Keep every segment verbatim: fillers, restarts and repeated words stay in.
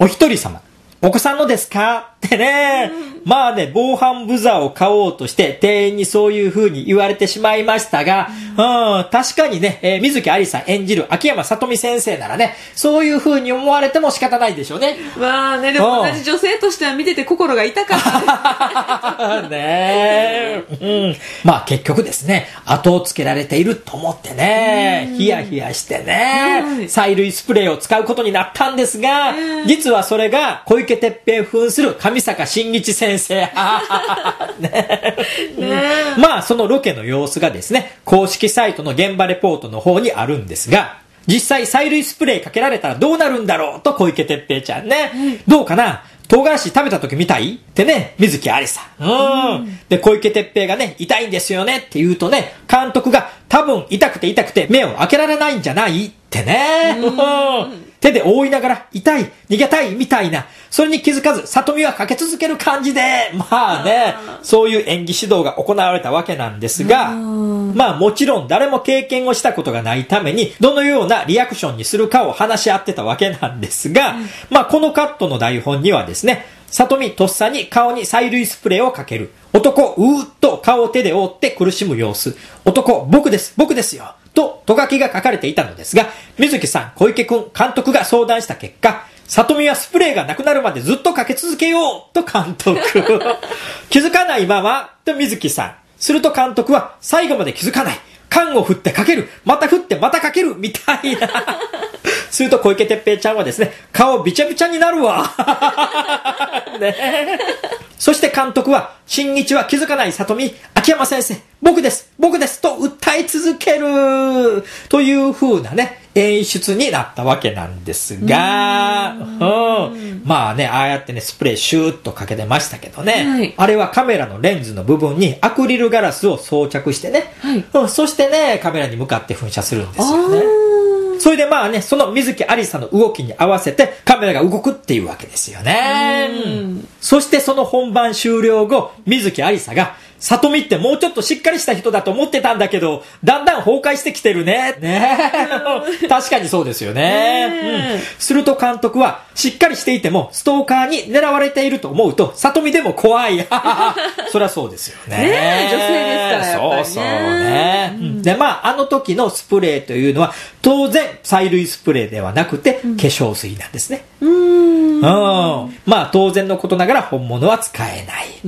お一人様、お子さんのですかってね、うん、まあね、防犯ブザーを買おうとして店員にそういう風に言われてしまいましたが、うん、うん、確かにね、えー、水木有さん演じる秋山さとみ先生ならね、そういう風に思われても仕方ないでしょうね。 まあね、でも同じ女性としては見てて心が痛かったねえ、うん、まあ結局ですね、後をつけられていると思ってね、ヒヤヒヤしてね、催涙スプレーを使うことになったんですが、実はそれが小池徹平扮する上坂真一先生ねね、まあそのロケの様子がですね、公式サイトの現場レポートの方にあるんですが、実際催涙スプレーかけられたらどうなるんだろうと小池徹平ちゃんね、うん、どうかな、唐辛子食べた時見たいってね、水木有さん、うん、うん、で小池徹平がね、痛いんですよねって言うとね、監督が多分痛くて痛くて目を開けられないんじゃないってね、うん、手で覆いながら痛い逃げたいみたいな、それに気づかず里見はかけ続ける感じで、まあね、そういう演技指導が行われたわけなんですが、まあもちろん誰も経験をしたことがないためにどのようなリアクションにするかを話し合ってたわけなんですが、まあこのカットの台本にはですね、里見とっさに顔に催涙スプレーをかける、男うーっと顔を手で覆って苦しむ様子、男僕です僕ですよとと書きが書かれていたのですが、水木さん、小池くん、監督が相談した結果、里見はスプレーがなくなるまでずっとかけ続けようと監督気づかないままと水木さん、すると監督は最後まで気づかない、缶を振ってかける、また振ってまたかけるみたいなすると小池徹平ちゃんはですね、顔びちゃびちゃになるわね、そして監督は、新日は気づかない里見、秋山先生、僕です、僕ですと訴え続けるという風なね、演出になったわけなんですが、うんうん、まあね、ああやってね、スプレーシューッとかけてましたけどね、はい、あれはカメラのレンズの部分にアクリルガラスを装着してね、はいうん、そしてね、カメラに向かって噴射するんですよね。それでまあね、その水木有さんの動きに合わせてカメラが動くっていうわけですよね。うん、そしてその本番終了後、水木有さが、里見ってもうちょっとしっかりした人だと思ってたんだけど、だんだん崩壊してきてるね。ね確かにそうですよね、うん。すると監督は、しっかりしていてもストーカーに狙われていると思うと、里見でも怖い。そりゃそうですよね。 ね女性ですからやっぱりね。そうそうね、 うん。で、まあ、あの時のスプレーというのは、当然、催涙スプレーではなくて、化粧水なんですね。うん。うん。まあ、当然のことながら本物は使えない。うん。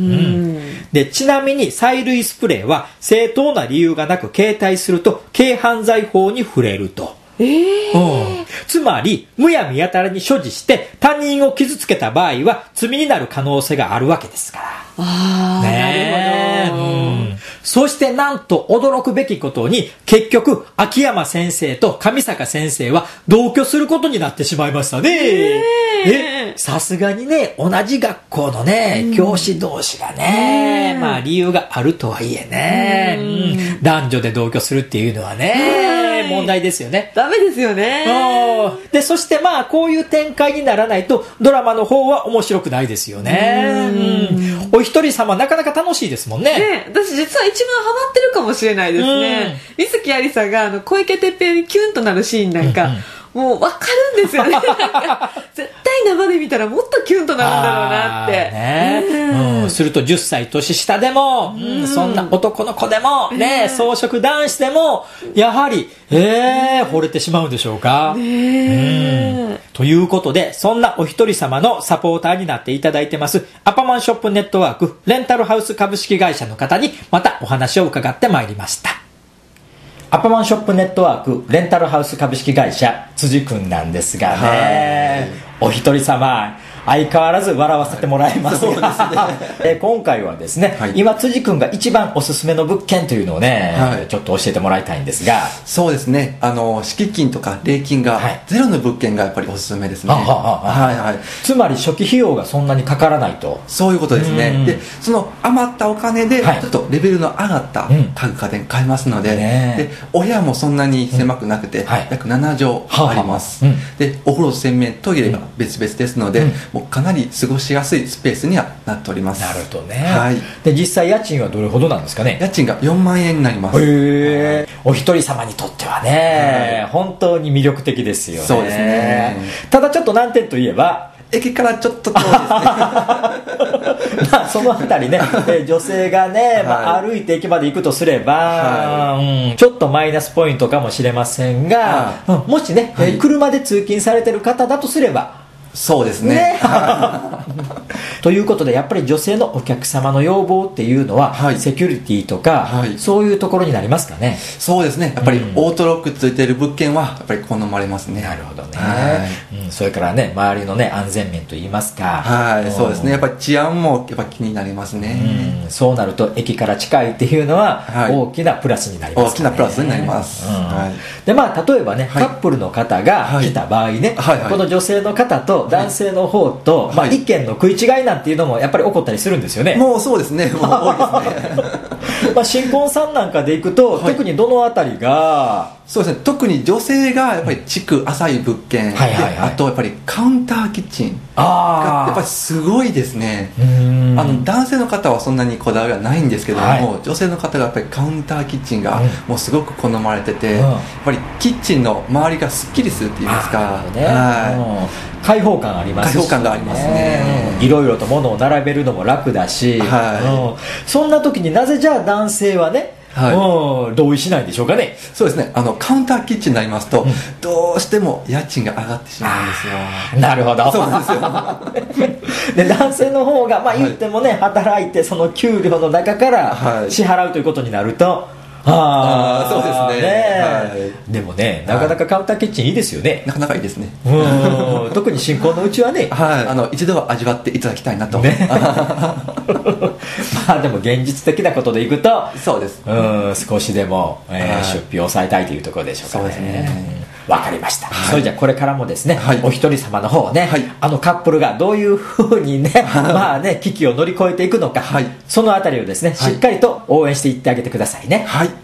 で、ちなみに、催涙スプレーは正当な理由がなく携帯すると軽犯罪法に触れると。 えーうん、つまりむやみやたらに所持して他人を傷つけた場合は罪になる可能性があるわけですから。 あー、 ね、 なるほど、 うん、そしてなんと驚くべきことに結局秋山先生と上坂先生は同居することになってしまいましたね。えー、さすがにね同じ学校のね、うん、教師同士がね、まあ理由があるとはいえね、うん、男女で同居するっていうのはね問題ですよね。 ダメですよね。 でそしてまあこういう展開にならないとドラマの方は面白くないですよね。うん、お一人様なかなか楽しいですもんね。 ね、私実は一番ハマってるかもしれないですね。水木有さがあの小池徹平にキュンとなるシーンなんか、うんうんもう分かるんですよね。絶対生で見たらもっとキュンとなるんだろうなって、 ねうんうん、するとじゅっさい年下でも、うん、そんな男の子でも、ね、草食男子でもやはり、えー、惚れてしまうんでしょうか、ねうん、ということでそんなお一人様のサポーターになっていただいてますアパマンショップネットワークレンタルハウス株式会社の方にまたお話を伺ってまいりました。アパマンショップネットワークレンタルハウス株式会社辻くんなんですがね、お一人様相変わらず笑わせてもらいますが、そうですね、今回はですね、はい、今辻くんが一番おすすめの物件というのをね、はい、ちょっと教えてもらいたいんですが。 そうですね、あの敷金とか礼金がゼロの物件がやっぱりおすすめですね、はいはいはい、つまり初期費用がそんなにかからないと。 そういうことですね。でその余ったお金でちょっとレベルの上がった家具家電買えますので、うん、でお部屋もそんなに狭くなくて、うんはい、約ななじょうあります、はははうん、でお風呂洗面トイレが別々ですので、うんもうかなり過ごしやすいスペースにはなっております。 なるほどね、はい、で実際家賃はどれほどなんですかね。 家賃がよんまんえんになります。 へー、お一人様にとってはね、はい、本当に魅力的ですよね。 そうですね。 ただちょっと難点といえば駅からちょっと遠いですねまあそのあたりね女性がね、まあ、歩いて駅まで行くとすれば、はいうん、ちょっとマイナスポイントかもしれませんが、はいうん、もしね、はい、車で通勤されてる方だとすればそうですねねということでやっぱり女性のお客様の要望っていうのは、はい、セキュリティとか、はい、そういうところになりますかね。 そうですねやっぱりオートロックついている物件はやっぱり好まれますね。 なるほどね、はいうん、それからね周りのね安全面といいますかはいそうですねやっぱり治安もやっぱ気になりますね。 うんそうなると駅から近いっていうのは大きなプラスになります、ね大きなプラスになります、うんはい、でまあ例えばね、はい、カップルの方が来た場合ね、はいはい、この女性の方と男性の方と、はいまあ、意見の食い違いなんていうのもやっぱり起こったりするんですよね。 もうそうですねもう多いですねまあ新婚さんなんかでいくと、はい、特にどのあたりがそうですね特に女性がやっぱり築浅い物件、うんはいはいはい、であとやっぱりカウンターキッチンがやっぱりすごいですね。あの男性の方はそんなにこだわりはないんですけども、はい、女性の方がやっぱりカウンターキッチンがもうすごく好まれてて、うん、やっぱりキッチンの周りがすっきりするって言いますか、 ねはい、開放感ありますし、 ね、開放感がありますね、 うん、いろいろと物を並べるのも楽だし、はいうん、そんな時になぜじゃあ男性はねはい、うん、同意しないんでしょうかね。 そうですねあのカウンターキッチンになりますと、うん、どうしても家賃が上がってしまうんですよ。 なるほどそうですよで男性の方がまあ言ってもね、はい、働いてその給料の中から支払うということになると、 ああそうですね、 ねはい、でもねなかなかカウンターキッチンいいですよね。 なかなかいいですねうん特に新婚のうちはね、 はい、あの一度は味わっていただきたいなと、ね、 まあでも現実的なことでいくとそうですうん少しでも、えー、出費を抑えたいというところでしょうかね。そうですねわかりました、はい、それじゃあこれからもですね、はい、お一人様の方ね、はい、あのカップルがどういうふうにねまあね危機を乗り越えていくのか、はい、そのあたりをですねしっかりと応援していってあげてくださいね。 はい